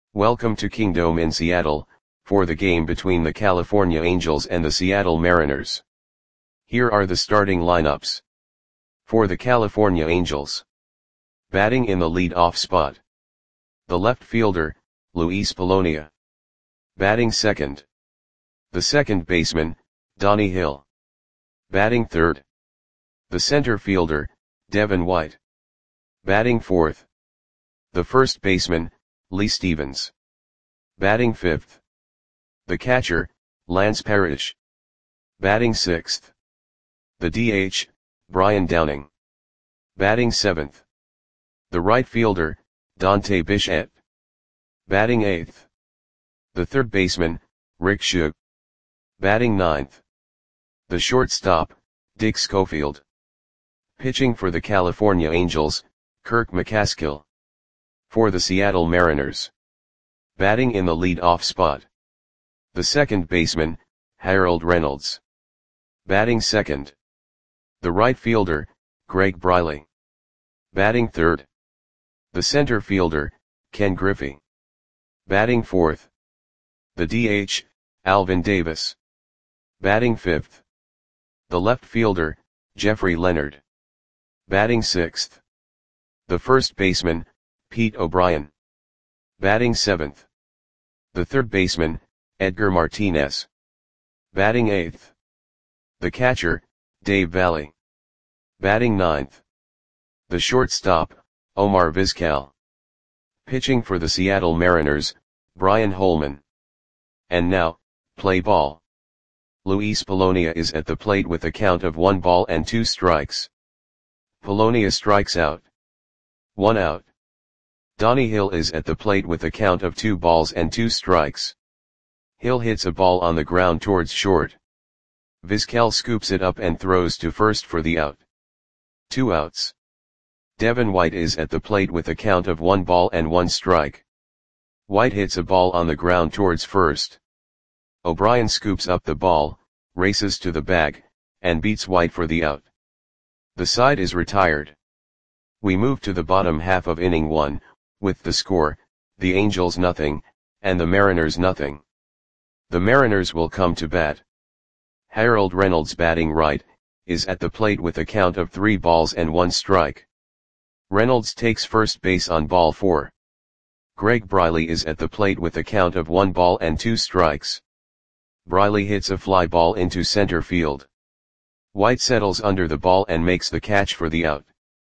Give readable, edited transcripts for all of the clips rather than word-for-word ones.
Welcome to Kingdome in Seattle, for the game between the California Angels and the Seattle Mariners. Here are the starting lineups. For the California Angels. Batting in the lead-off spot. The left fielder, Luis Polonia. Batting second. The second baseman, Donnie Hill. Batting third. The center fielder, Devin White. Batting fourth. The first baseman, Lee Stevens. Batting fifth. The catcher, Lance Parrish. Batting sixth. The DH, Brian Downing. Batting seventh. The right fielder, Dante Bichette. Batting eighth. The third baseman, Rick Shug. Batting ninth. The shortstop, Dick Schofield. Pitching for the California Angels, Kirk McCaskill. For the Seattle Mariners. Batting in the lead-off spot. The second baseman, Harold Reynolds. Batting second. The right fielder, Greg Briley. Batting third. The center fielder, Ken Griffey. Batting fourth. The DH, Alvin Davis. Batting fifth. The left fielder, Jeffrey Leonard. Batting sixth. The first baseman, Pete O'Brien. Batting seventh. The third baseman, Edgar Martinez. Batting eighth. The catcher, Dave Valle. Batting ninth. The shortstop, Omar Vizquel. Pitching for the Seattle Mariners, Brian Holman. And now, play ball. Luis Polonia is at the plate with a count of 1 ball and 2 strikes. Polonia strikes out. 1 out. Donnie Hill is at the plate with a count of 2 balls and 2 strikes. Hill hits a ball on the ground towards short. Vizquel scoops it up and throws to first for the out. 2 outs. Devin White is at the plate with a count of 1 ball and 1 strike. White hits a ball on the ground towards first. O'Brien scoops up the ball, races to the bag, and beats White for the out. The side is retired. We move to the bottom half of inning 1, with the score, the Angels nothing, and the Mariners nothing. The Mariners will come to bat. Harold Reynolds batting right, is at the plate with a count of 3 balls and 1 strike. Reynolds takes first base on ball 4. Greg Briley is at the plate with a count of 1 ball and 2 strikes. Briley hits a fly ball into center field. White settles under the ball and makes the catch for the out.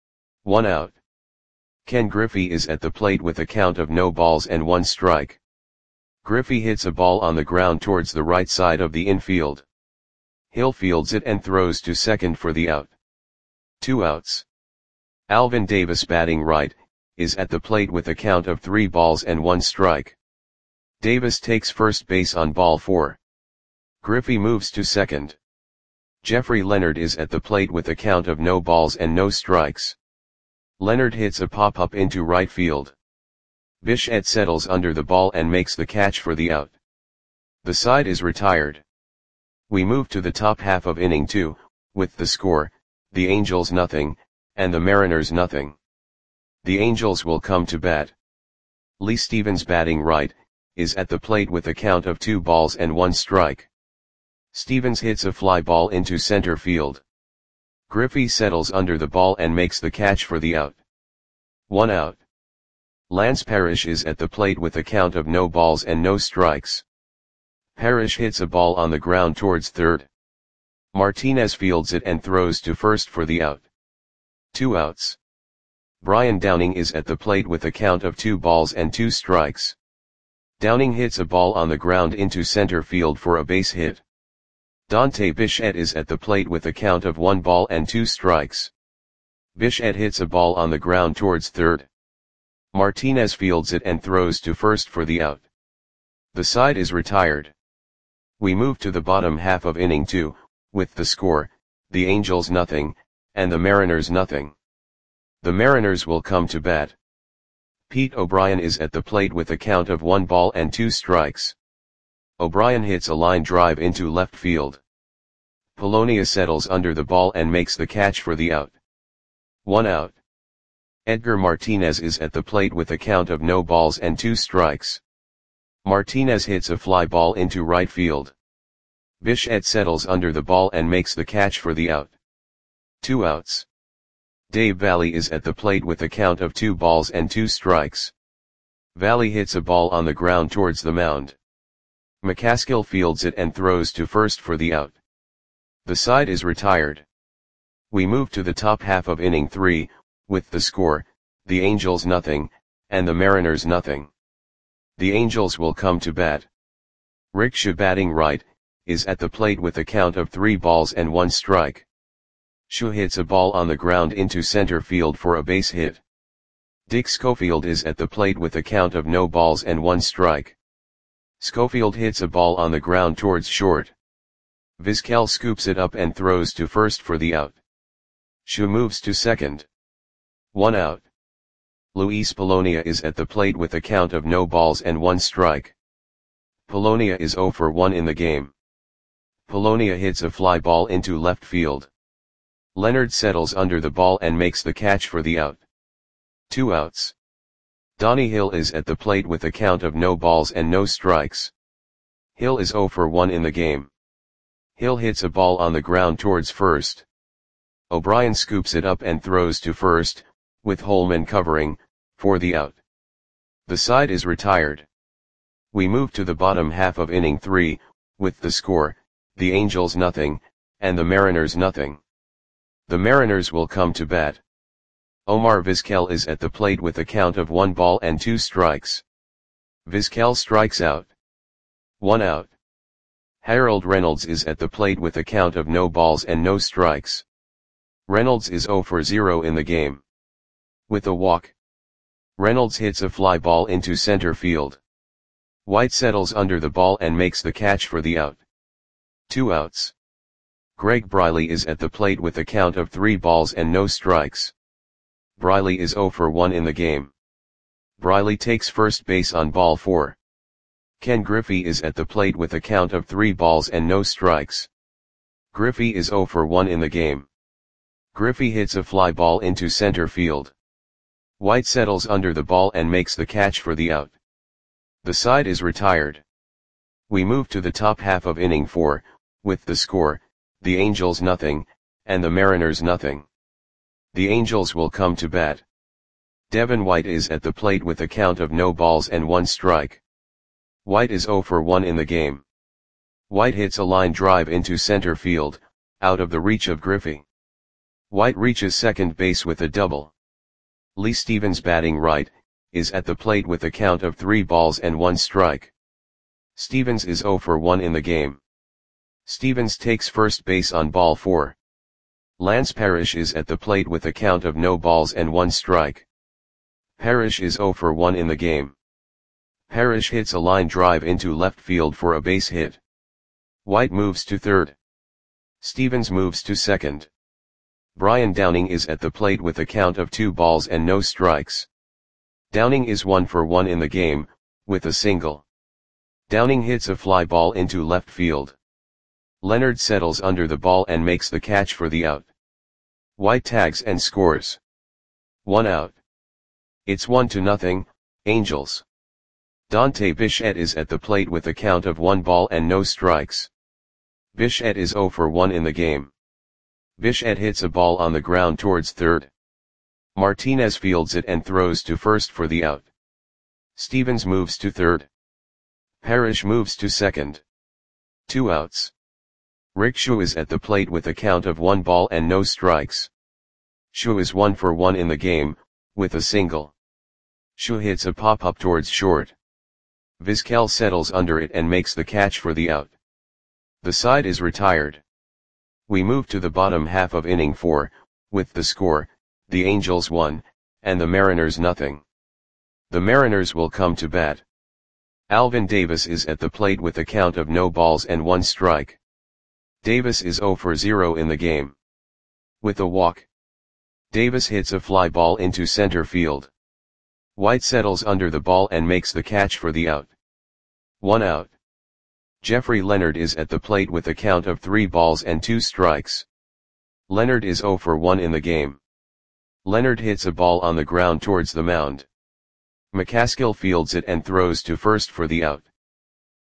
1 out. Ken Griffey is at the plate with a count of no balls and 1 strike. Griffey hits a ball on the ground towards the right side of the infield. Hill fields it and throws to second for the out. 2 outs. Alvin Davis batting right, is at the plate with a count of 3 balls and 1 strike. Davis takes first base on ball 4. Griffey moves to second. Jeffrey Leonard is at the plate with a count of no balls and no strikes. Leonard hits a pop-up into right field. Bichette settles under the ball and makes the catch for the out. The side is retired. We move to the top half of inning 2, with the score, the Angels nothing, and the Mariners nothing. The Angels will come to bat. Lee Stevens batting right, is at the plate with a count of 2 balls and 1 strike. Stevens hits a fly ball into center field. Griffey settles under the ball and makes the catch for the out. 1 out. Lance Parrish is at the plate with a count of no balls and no strikes. Parrish hits a ball on the ground towards third. Martinez fields it and throws to first for the out. 2 outs. Brian Downing is at the plate with a count of 2 balls and 2 strikes. Downing hits a ball on the ground into center field for a base hit. Dante Bichette is at the plate with a count of 1 ball and 2 strikes. Bichette hits a ball on the ground towards third. Martinez fields it and throws to first for the out. The side is retired. We move to the bottom half of inning 2, with the score, the Angels nothing, and the Mariners nothing. The Mariners will come to bat. Pete O'Brien is at the plate with a count of 1 ball and 2 strikes. O'Brien hits a line drive into left field. Polonia settles under the ball and makes the catch for the out. 1 out. Edgar Martinez is at the plate with a count of no balls and 2 strikes. Martinez hits a fly ball into right field. Bichette settles under the ball and makes the catch for the out. 2 outs. Dave Valle is at the plate with a count of 2 balls and 2 strikes. Valle hits a ball on the ground towards the mound. McCaskill fields it and throws to first for the out. The side is retired. We move to the top half of inning 3, with the score, the Angels nothing, and the Mariners nothing. The Angels will come to bat. Rick Shea, batting right, is at the plate with a count of 3 balls and 1 strike. Shea hits a ball on the ground into center field for a base hit. Dick Schofield is at the plate with a count of no balls and 1 strike. Schofield hits a ball on the ground towards short. Vizquel scoops it up and throws to first for the out. Shea moves to second. 1 out. Luis Polonia is at the plate with a count of no balls and 1 strike. Polonia is 0 for 1 in the game. Polonia hits a fly ball into left field. Leonard settles under the ball and makes the catch for the out. 2 outs. Donnie Hill is at the plate with a count of no balls and no strikes. Hill is 0 for 1 in the game. Hill hits a ball on the ground towards first. O'Brien scoops it up and throws to first, with Holman covering, for the out. The side is retired. We move to the bottom half of inning 3, with the score, the Angels nothing, and the Mariners nothing. The Mariners will come to bat. Omar Vizquel is at the plate with a count of 1 ball and 2 strikes. Vizquel strikes out. 1 out. Harold Reynolds is at the plate with a count of no balls and no strikes. Reynolds is 0 for 0 in the game. With a walk, Reynolds hits a fly ball into center field. White settles under the ball and makes the catch for the out. 2 outs. Greg Briley is at the plate with a count of 3 balls and no strikes. Briley is 0 for 1 in the game. Briley takes first base on ball 4. Ken Griffey is at the plate with a count of 3 balls and no strikes. Griffey is 0 for 1 in the game. Griffey hits a fly ball into center field. White settles under the ball and makes the catch for the out. The side is retired. We move to the top half of inning 4, with the score, the Angels nothing, and the Mariners nothing. The Angels will come to bat. Devin White is at the plate with a count of no balls and 1 strike. White is 0 for 1 in the game. White hits a line drive into center field, out of the reach of Griffey. White reaches second base with a double. Lee Stevens, batting right, is at the plate with a count of 3 balls and 1 strike. Stevens is 0 for 1 in the game. Stevens takes first base on ball 4. Lance Parrish is at the plate with a count of no balls and 1 strike. Parrish is 0 for 1 in the game. Parrish hits a line drive into left field for a base hit. White moves to third. Stevens moves to second. Brian Downing is at the plate with a count of 2 balls and no strikes. Downing is 1 for 1 in the game, with a single. Downing hits a fly ball into left field. Leonard settles under the ball and makes the catch for the out. White tags and scores. 1 out. It's 1-0, Angels. Dante Bichette is at the plate with a count of 1 ball and no strikes. Bichette is 0 for 1 in the game. Bichette hits a ball on the ground towards third. Martinez fields it and throws to first for the out. Stevens moves to third. Parrish moves to second. 2 outs. Rick Shea is at the plate with a count of 1 ball and no strikes. Shea is 1 for 1 in the game, with a single. Shea hits a pop-up towards short. Vizquel settles under it and makes the catch for the out. The side is retired. We move to the bottom half of inning 4, with the score, the Angels 1, and the Mariners nothing. The Mariners will come to bat. Alvin Davis is at the plate with a count of no balls and 1 strike. Davis is 0 for 0 in the game. With a walk, Davis hits a fly ball into center field. White settles under the ball and makes the catch for the out. 1 out. Jeffrey Leonard is at the plate with a count of 3 balls and 2 strikes. Leonard is 0 for 1 in the game. Leonard hits a ball on the ground towards the mound. McCaskill fields it and throws to first for the out.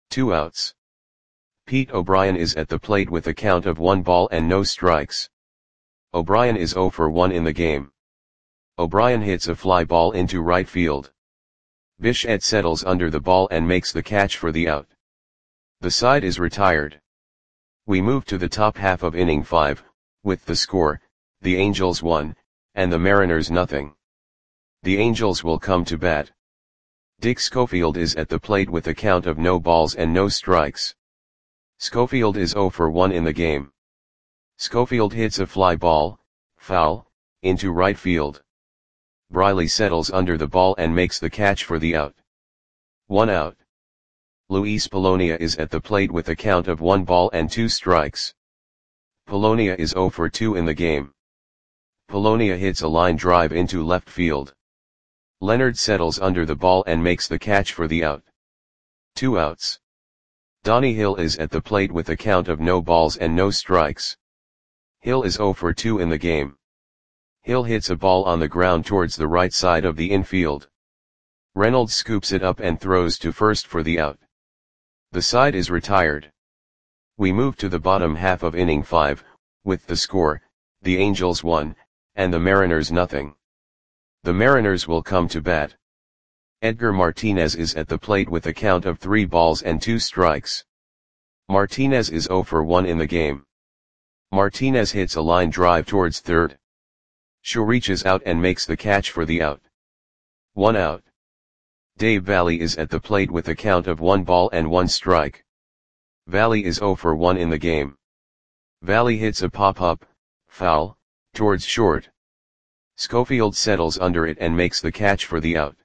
2 outs. Pete O'Brien is at the plate with a count of 1 ball and no strikes. O'Brien is 0 for 1 in the game. O'Brien hits a fly ball into right field. Bichette settles under the ball and makes the catch for the out. The side is retired. We move to the top half of inning 5, with the score, the Angels 1, and the Mariners nothing. The Angels will come to bat. Dick Schofield is at the plate with a count of no balls and no strikes. Schofield is 0 for 1 in the game. Schofield hits a fly ball, foul, into right field. Briley settles under the ball and makes the catch for the out. 1 out. Luis Polonia is at the plate with a count of 1 ball and 2 strikes. Polonia is 0 for 2 in the game. Polonia hits a line drive into left field. Leonard settles under the ball and makes the catch for the out. 2 outs. Donnie Hill is at the plate with a count of no balls and no strikes. Hill is 0 for 2 in the game. Hill hits a ball on the ground towards the right side of the infield. Reynolds scoops it up and throws to first for the out. The side is retired. We move to the bottom half of inning 5, with the score, the Angels 1, and the Mariners nothing. The Mariners will come to bat. Edgar Martinez is at the plate with a count of 3 balls and 2 strikes. Martinez is 0 for 1 in the game. Martinez hits a line drive towards third. Shaw reaches out and makes the catch for the out. 1 out. Dave Valle is at the plate with a count of 1 ball and 1 strike. Valle is 0 for 1 in the game. Valle hits a pop-up, foul, towards short. Schofield settles under it and makes the catch for the out.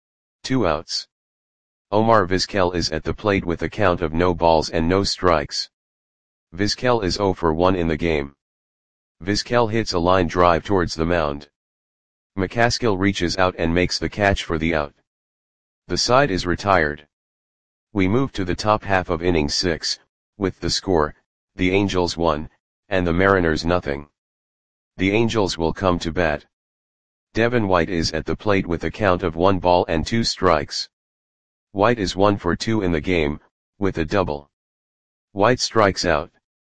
2 outs. Omar Vizquel is at the plate with a count of no balls and no strikes. Vizquel is 0 for 1 in the game. Vizquel hits a line drive towards the mound. McCaskill reaches out and makes the catch for the out. The side is retired. We move to the top half of inning 6, with the score, the Angels 1, and the Mariners nothing. The Angels will come to bat. Devin White is at the plate with a count of 1 ball and 2 strikes. White is 1 for 2 in the game, with a double. White strikes out.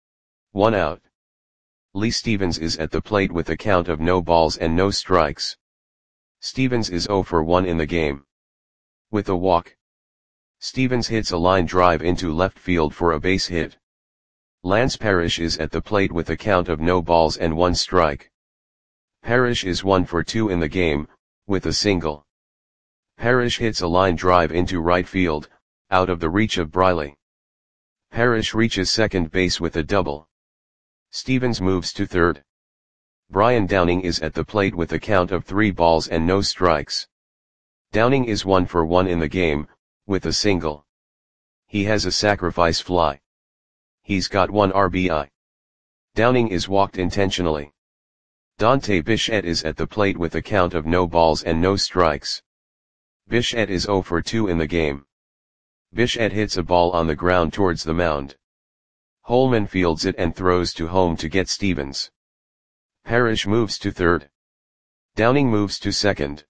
1 out. Lee Stevens is at the plate with a count of no balls and no strikes. Stevens is 0 for 1 in the game. With a walk. Stevens hits a line drive into left field for a base hit. Lance Parrish is at the plate with a count of no balls and 1 strike. Parrish is 1 for 2 in the game, with a single. Parrish hits a line drive into right field, out of the reach of Briley. Parrish reaches second base with a double. Stevens moves to third. Brian Downing is at the plate with a count of 3 balls and no strikes. Downing is 1 for 1 in the game, with a single. He has a sacrifice fly. He's got 1 RBI. Downing is walked intentionally. Dante Bichette is at the plate with a count of no balls and no strikes. Bichette is 0 for 2 in the game. Bichette hits a ball on the ground towards the mound. Holman fields it and throws to home to get Stevens. Parrish moves to third. Downing moves to second.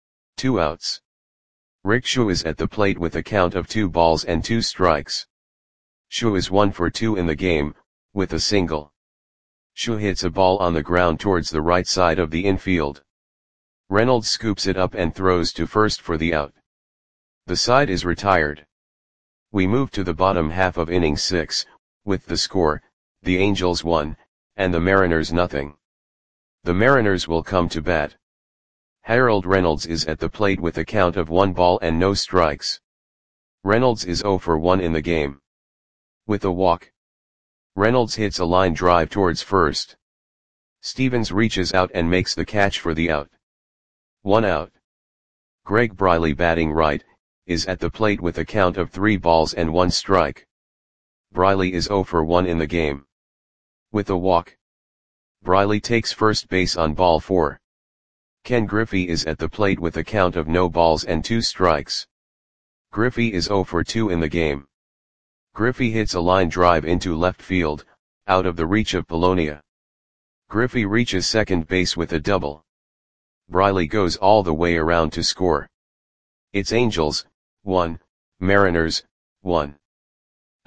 2 outs. Rick Shaw is at the plate with a count of 2 balls and 2 strikes. Shaw is 1 for 2 in the game, with a single. Shaw hits a ball on the ground towards the right side of the infield. Reynolds scoops it up and throws to first for the out. The side is retired. We move to the bottom half of inning 6, with the score, the Angels 1, and the Mariners nothing. The Mariners will come to bat. Harold Reynolds is at the plate with a count of 1 ball and no strikes. Reynolds is 0 for 1 in the game. With a walk. Reynolds hits a line drive towards first. Stevens reaches out and makes the catch for the out. 1 out. Greg Briley, batting right, is at the plate with a count of 3 balls and 1 strike. Briley is 0 for 1 in the game. With a walk. Briley takes first base on ball 4. Ken Griffey is at the plate with a count of no balls and 2 strikes. Griffey is 0 for 2 in the game. Griffey hits a line drive into left field, out of the reach of Polonia. Griffey reaches second base with a double. Briley goes all the way around to score. It's Angels, 1, Mariners, 1.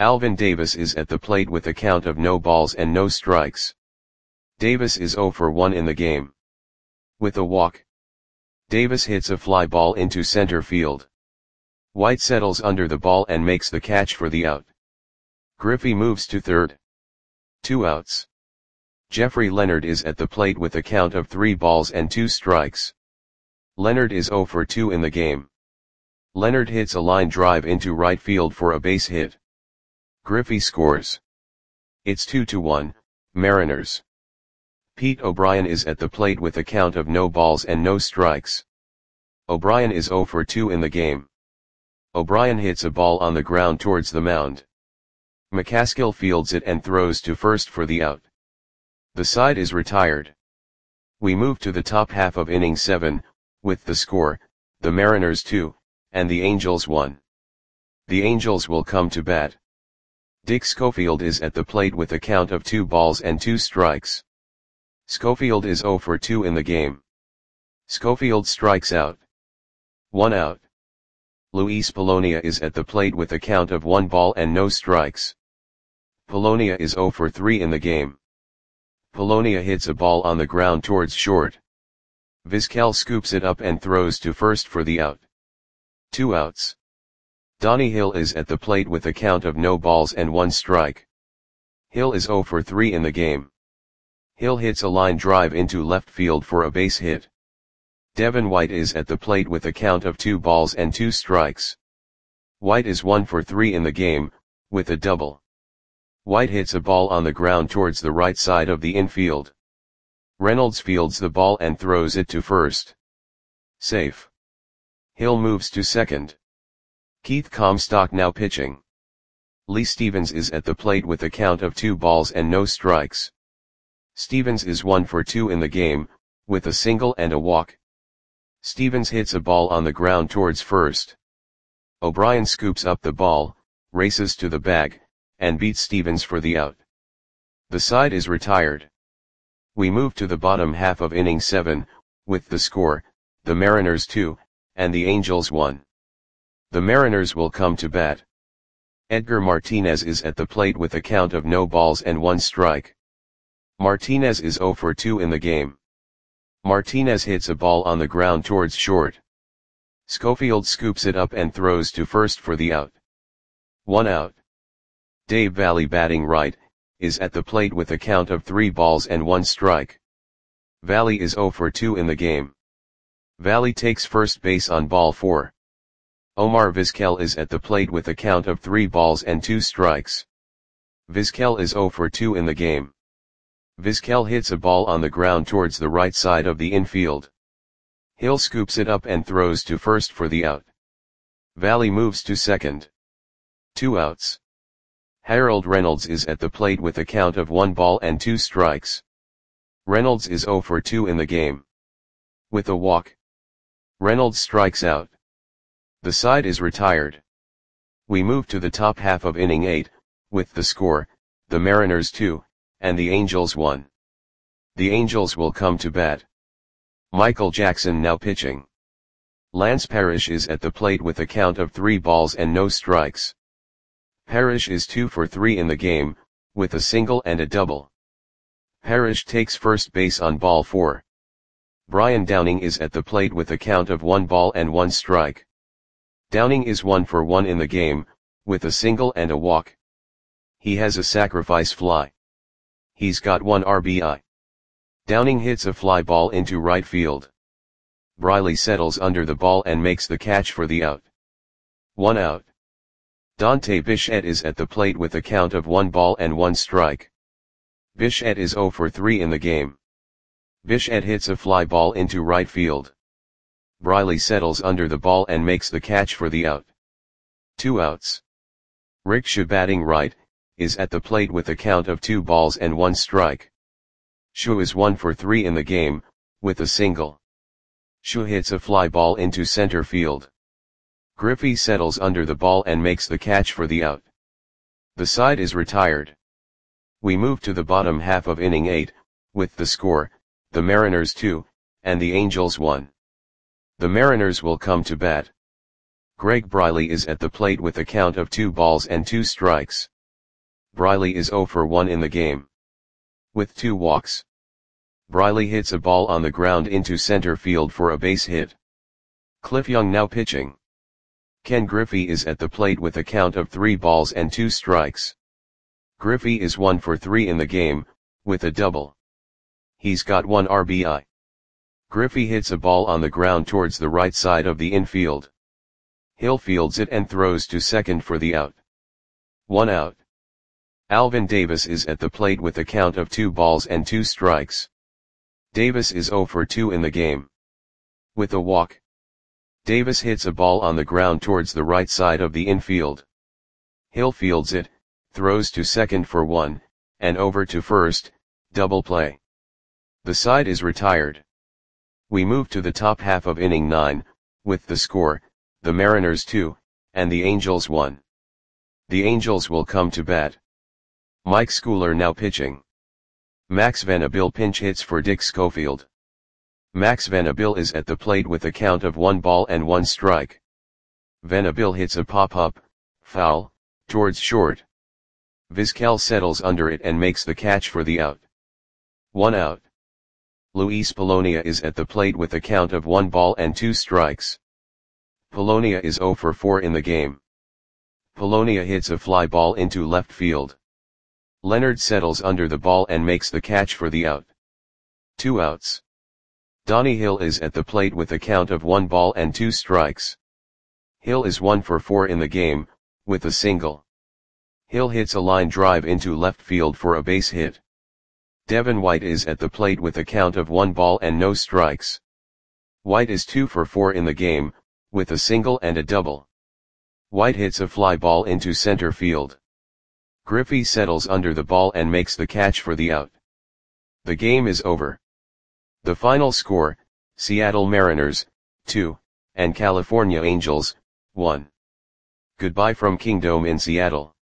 Alvin Davis is at the plate with a count of no balls and no strikes. Davis is 0 for 1 in the game. With a walk, Davis hits a fly ball into center field. White settles under the ball and makes the catch for the out. Griffey moves to third. 2 outs. Jeffrey Leonard is at the plate with a count of 3 balls and 2 strikes. Leonard is 0 for 2 in the game. Leonard hits a line drive into right field for a base hit. Griffey scores. It's 2-1, Mariners. Pete O'Brien is at the plate with a count of no balls and no strikes. O'Brien is 0 for 2 in the game. O'Brien hits a ball on the ground towards the mound. McCaskill fields it and throws to first for the out. The side is retired. We move to the top half of inning 7, with the score, the Mariners 2, and the Angels 1. The Angels will come to bat. Dick Schofield is at the plate with a count of 2 balls and 2 strikes. Schofield is 0 for 2 in the game. Schofield strikes out. 1 out. Luis Polonia is at the plate with a count of 1 ball and no strikes. Polonia is 0 for 3 in the game. Polonia hits a ball on the ground towards short. Vizquel scoops it up and throws to first for the out. 2 outs. Donnie Hill is at the plate with a count of no balls and 1 strike. Hill is 0 for 3 in the game. Hill hits a line drive into left field for a base hit. Devin White is at the plate with a count of 2 balls and 2 strikes. White is 1 for 3 in the game, with a double. White hits a ball on the ground towards the right side of the infield. Reynolds fields the ball and throws it to first. Safe. Hill moves to second. Keith Comstock now pitching. Lee Stevens is at the plate with a count of 2 balls and no strikes. Stevens is 1 for 2 in the game, with a single and a walk. Stevens hits a ball on the ground towards first. O'Brien scoops up the ball, races to the bag, and beats Stevens for the out. The side is retired. We move to the bottom half of inning 7, with the score, the Mariners 2, and the Angels 1. The Mariners will come to bat. Edgar Martinez is at the plate with a count of no balls and 1 strike. Martinez is 0 for 2 in the game. Martinez hits a ball on the ground towards short. Schofield scoops it up and throws to first for the out. 1 out. Dave Valle, batting right, is at the plate with a count of 3 balls and 1 strike. Valle is 0 for 2 in the game. Valle takes first base on ball 4. Omar Vizquel is at the plate with a count of 3 balls and 2 strikes. Vizquel is 0 for 2 in the game. Vizquel hits a ball on the ground towards the right side of the infield. Hill scoops it up and throws to first for the out. Valle moves to second. 2 outs. Harold Reynolds is at the plate with a count of 1 ball and 2 strikes. Reynolds is 0 for 2 in the game. With a walk, Reynolds strikes out. The side is retired. We move to the top half of inning 8, with the score, the Mariners 2, and the Angels 1. The Angels will come to bat. Michael Jackson now pitching. Lance Parrish is at the plate with a count of 3 balls and no strikes. Parrish is 2 for 3 in the game, with a single and a double. Parrish takes first base on ball 4. Brian Downing is at the plate with a count of 1 ball and 1 strike. Downing is 1 for 1 in the game, with a single and a walk. He has a sacrifice fly. He's got 1 RBI. Downing hits a fly ball into right field. Briley settles under the ball and makes the catch for the out. 1 out. Dante Bichette is at the plate with a count of 1 ball and 1 strike. Bichette is 0 for 3 in the game. Bichette hits a fly ball into right field. Briley settles under the ball and makes the catch for the out. 2 outs. Rick Shea, batting right, is at the plate with a count of 2 balls and 1 strike. Shea is 1 for 3 in the game, with a single. Shea hits a fly ball into center field. Griffey settles under the ball and makes the catch for the out. The side is retired. We move to the bottom half of inning 8, with the score, the Mariners 2, and the Angels 1. The Mariners will come to bat. Greg Briley is at the plate with a count of 2 balls and 2 strikes. Briley is 0 for 1 in the game. With 2 walks. Briley hits a ball on the ground into center field for a base hit. Cliff Young now pitching. Ken Griffey is at the plate with a count of 3 balls and 2 strikes. Griffey is 1 for 3 in the game, with a double. He's got 1 RBI. Griffey hits a ball on the ground towards the right side of the infield. Hill fields it and throws to second for the out. 1 out. Alvin Davis is at the plate with a count of 2 balls and 2 strikes. Davis is 0 for 2 in the game. With a walk. Davis hits a ball on the ground towards the right side of the infield. Hill fields it, throws to second for 1, and over to first, double play. The side is retired. We move to the top half of inning 9, with the score, the Mariners 2, and the Angels 1. The Angels will come to bat. Mike Schooler now pitching. Max Venable pinch hits for Dick Schofield. Max Venable is at the plate with a count of 1 ball and 1 strike. Venable hits a pop-up, foul, towards short. Vizquel settles under it and makes the catch for the out. 1 out. Luis Polonia is at the plate with a count of 1 ball and 2 strikes. Polonia is 0 for 4 in the game. Polonia hits a fly ball into left field. Leonard settles under the ball and makes the catch for the out. 2 outs. Donnie Hill is at the plate with a count of 1 ball and 2 strikes. Hill is 1 for 4 in the game, with a single. Hill hits a line drive into left field for a base hit. Devin White is at the plate with a count of 1 ball and no strikes. White is 2 for 4 in the game, with a single and a double. White hits a fly ball into center field. Griffey settles under the ball and makes the catch for the out. The game is over. The final score, Seattle Mariners, 2, and California Angels, 1. Goodbye from Kingdome in Seattle.